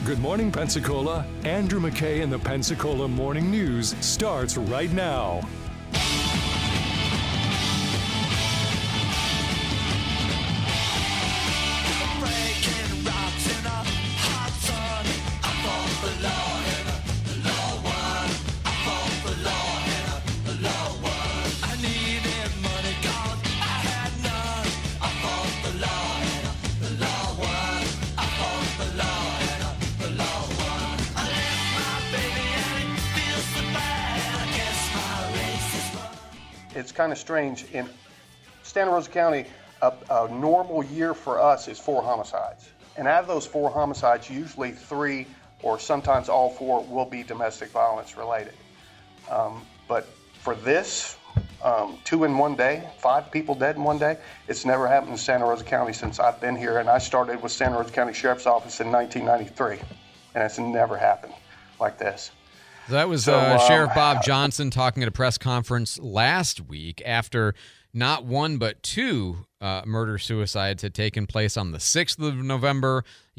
Good morning, Pensacola. Andrew McKay in the Pensacola Morning News starts right now. It's kind of strange. In Santa Rosa County, a normal year for us is 4 homicides. And out of those 4 homicides, usually 3 or sometimes all 4 will be domestic violence related. But for this, 2 in one day, 5 people dead in one day, it's never happened in Santa Rosa County since I've been here. And I started with Santa Rosa County Sheriff's Office in 1993. And it's never happened like this. That was Sheriff Bob Johnson talking at a press conference last week after not 1 but 2 murder-suicides had taken place on the 6th of November.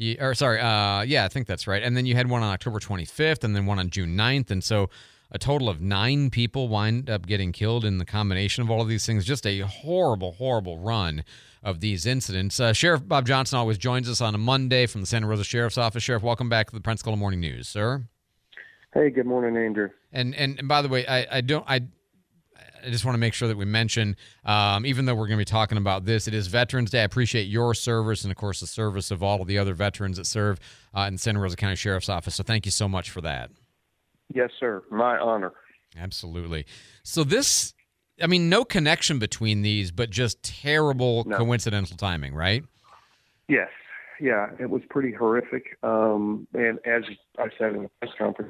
I think that's right. And then you had one on October 25th and then one on June 9th. And so a total of 9 people wind up getting killed in the combination of all of these things. Just a horrible, horrible run of these incidents. Sheriff Bob Johnson always joins us on a Monday from the Santa Rosa Sheriff's Office. Sheriff, welcome back to the Pensacola Morning News, sir. Hey, good morning, Andrew. And by the way, I just want to make sure that we mention, even though we're going to be talking about this, it is Veterans Day. I appreciate your service and, of course, the service of all of the other veterans that serve in the Santa Rosa County Sheriff's Office. So thank you so much for that. Yes, sir. My honor. Absolutely. So this, no connection between these, but just terrible coincidental timing, right? Yes. Yeah, it was pretty horrific. And as I said in the press conference,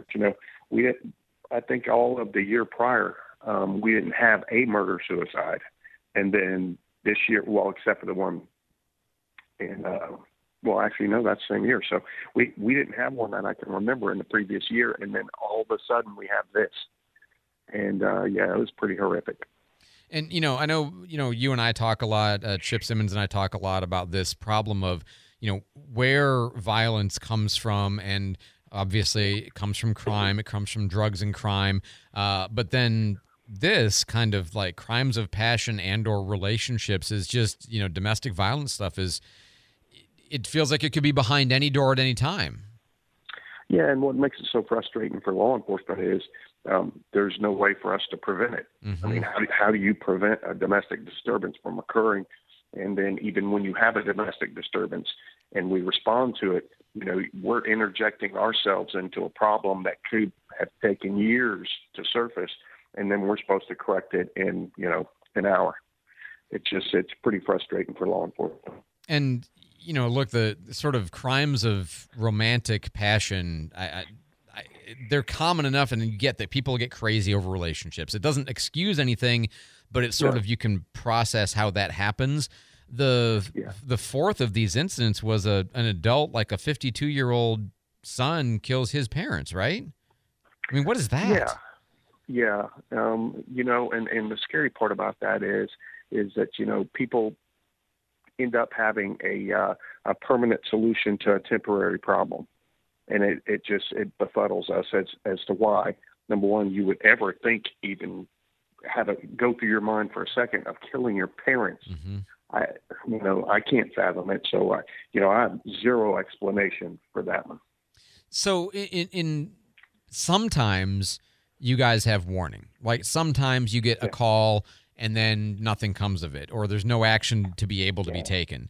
I think all of the year prior, we didn't have a murder-suicide. And then this year, well, except for the one, and that's the same year. So we didn't have one that I can remember in the previous year. And then all of a sudden we have this. And, it was pretty horrific. And, I know, you and I talk a lot, Chip Simmons and I talk a lot about this problem of, where violence comes from, and obviously it comes from crime, it comes from drugs and crime, but then this kind of like crimes of passion and or relationships is just, domestic violence stuff it feels like it could be behind any door at any time. Yeah, and what makes it so frustrating for law enforcement is there's no way for us to prevent it. Mm-hmm. How do you prevent a domestic disturbance from occurring? And then even when you have a domestic disturbance and we respond to it, we're interjecting ourselves into a problem that could have taken years to surface, and then we're supposed to correct it in, an hour. It's pretty frustrating for law enforcement. And, look, the sort of crimes of romantic passion, they're common enough, and you get that people get crazy over relationships. It doesn't excuse anything, but it's sort of, you can process how that happens. The fourth of these incidents was an adult, like a 52-year-old son kills his parents, right? What is that? Yeah. And the scary part about that is that, people end up having a permanent solution to a temporary problem. And it befuddles us as to why, number one, you would ever think, even have it go through your mind for a second, of killing your parents. Mm-hmm. I can't fathom it. So, I have zero explanation for that one. So in sometimes you guys have warning, like sometimes you get a call and then nothing comes of it, or there's no action to be able to be taken.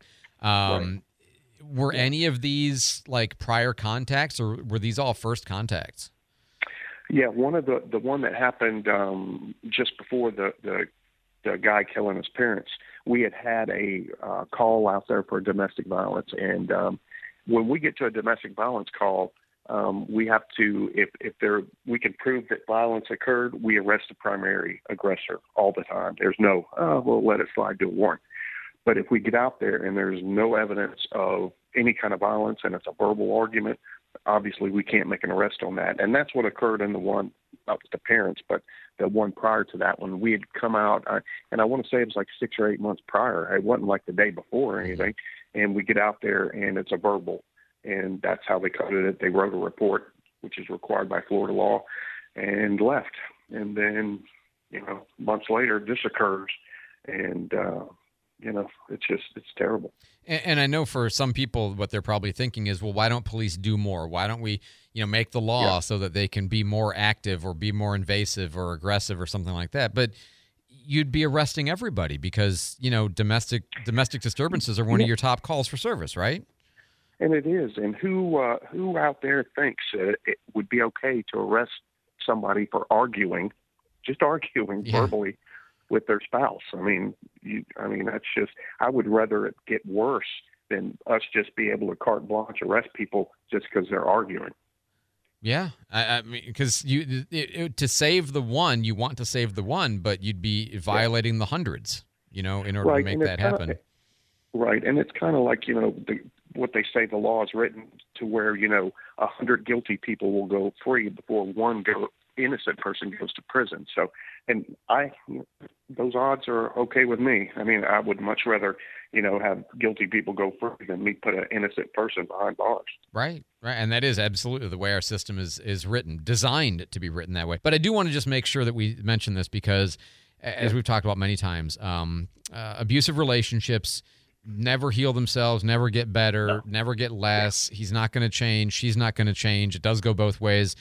Were any of these like prior contacts, or were these all first contacts? Yeah, one of the one that happened just before the guy killing his parents, we had a call out there for domestic violence, and when we get to a domestic violence call, we have to, we can prove that violence occurred, we arrest the primary aggressor all the time. There's no, we'll let it slide to a warrant. But if we get out there and there's no evidence of any kind of violence and it's a verbal argument, obviously we can't make an arrest on that. And that's what occurred in the one, not with the parents, but the one prior to that one. We had come out, and I want to say it was like 6 or 8 months prior. It wasn't like the day before or anything. And we get out there and it's a verbal. and that's how they coded it. They wrote a report, which is required by Florida law, and left. And then, months later, this occurs, and it's terrible. And I know for some people, what they're probably thinking is, well, why don't police do more? Why don't we, make the law so that they can be more active or be more invasive or aggressive or something like that? But you'd be arresting everybody because, domestic disturbances are one of your top calls for service, right? And it is. And who out there thinks it would be okay to arrest somebody for just arguing verbally with their spouse? I mean, that's just, I would rather it get worse than us just be able to carte blanche arrest people just because they're arguing. Yeah, I mean, because to save the one, you want to save the one, but you'd be violating the hundreds, in order to make that happen. Right, and it's kind of like, what they say, the law is written to where, 100 guilty people will go free before one innocent person goes to prison. So, and those odds are okay with me. I mean, I would much rather, have guilty people go free than me put an innocent person behind bars. Right. And that is absolutely the way our system is written, designed to be written that way. But I do want to just make sure that we mention this because, as we've talked about many times, abusive relationships never heal themselves, never get better, never get less. He's not going to change. She's not going to change. It does go both ways.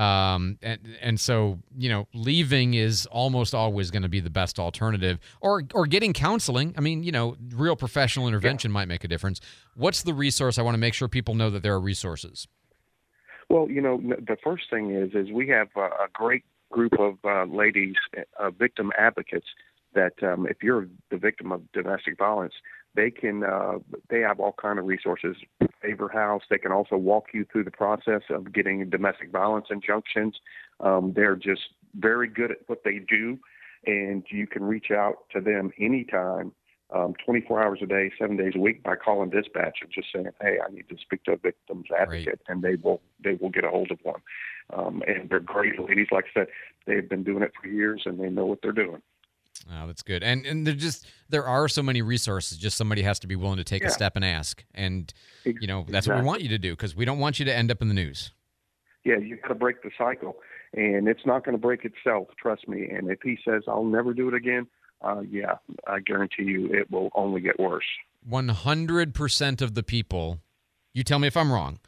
And so, leaving is almost always going to be the best alternative, or getting counseling. I mean, real professional intervention might make a difference. What's the resource? I want to make sure people know that there are resources. Well, the first thing is we have a great group of ladies, victim advocates that if you're the victim of domestic violence, they have all kind of resources. Favor House. They can also walk you through the process of getting domestic violence injunctions. They're just very good at what they do, and you can reach out to them anytime, 24 hours a day, 7 days a week by calling dispatch and just saying, "Hey, I need to speak to a victim's advocate," and they will get a hold of one. And they're great ladies. Like I said, they've been doing it for years, and they know what they're doing. Oh, that's good. And there are so many resources. Just somebody has to be willing to take a step and ask. And, that's what we want you to do, because we don't want you to end up in the news. Yeah, you got to break the cycle. And it's not going to break itself, trust me. And if he says, "I'll never do it again," I guarantee you it will only get worse. 100% of the people, you tell me if I'm wrong,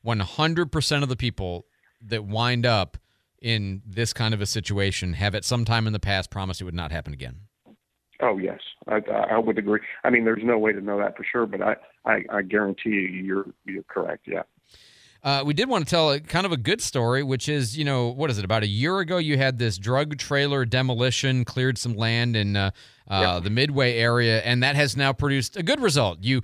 100% of the people that wind up in this kind of a situation have at some time in the past promised it would not happen again. Oh, yes. I would agree. I mean, there's no way to know that for sure, but I guarantee you're correct, yeah. We did want to tell kind of a good story, which is, what is it? About a year ago, you had this drug trailer demolition, cleared some land in the Midway area, and that has now produced a good result. You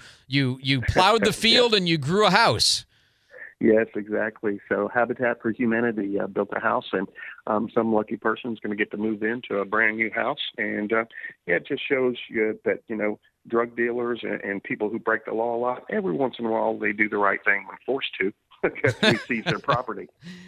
plowed the field and you grew a house. Yes, exactly. So Habitat for Humanity built a house, and some lucky person is going to get to move into a brand new house. And it just shows you that, drug dealers and people who break the law a lot, every once in a while they do the right thing when forced to, because we seize their property.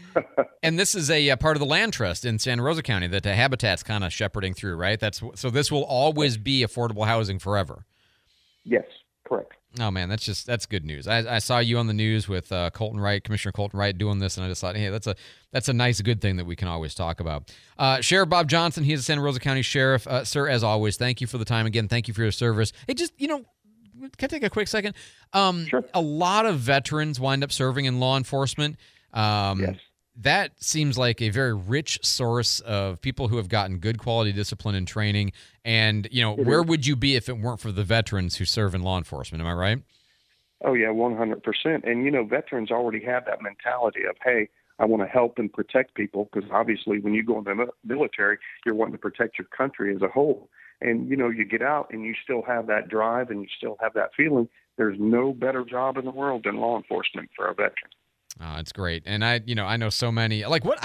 And this is a part of the land trust in Santa Rosa County that Habitat's kind of shepherding through, right? So this will always be affordable housing forever. Yes, correct. Oh, man, that's good news. I saw you on the news with Commissioner Colton Wright doing this, and I just thought, hey, that's a nice, good thing that we can always talk about. Sheriff Bob Johnson, he is the Santa Rosa County Sheriff. Sir, as always, thank you for the time again. Thank you for your service. Hey, just, can I take a quick second? Sure. A lot of veterans wind up serving in law enforcement. Yes. That seems like a very rich source of people who have gotten good quality discipline and training. And, where would you be if it weren't for the veterans who serve in law enforcement? Am I right? Oh, yeah, 100%. And, veterans already have that mentality of, hey, I want to help and protect people, because obviously when you go in the military, you're wanting to protect your country as a whole. And, you get out and you still have that drive and you still have that feeling. There's no better job in the world than law enforcement for a veteran. Oh, it's great. And I know so many,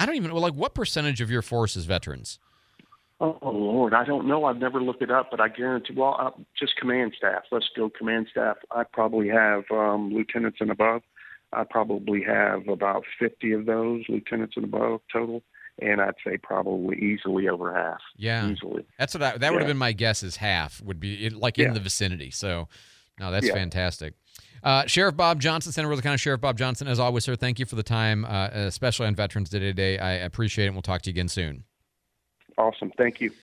what percentage of your force is veterans? Oh, Lord, I don't know. I've never looked it up, but I guarantee, just command staff. Let's go command staff. I probably have lieutenants and above. I probably have about 50 of those, lieutenants and above total. And I'd say probably easily over half. Yeah. Easily. That would have been my guess, is half would be in the vicinity. So, no, that's fantastic. Sheriff Bob Johnson, Santa Rosa County Sheriff Bob Johnson, as always, sir, thank you for the time, especially on Veterans Day today. I appreciate it, and we'll talk to you again soon. Awesome. Thank you.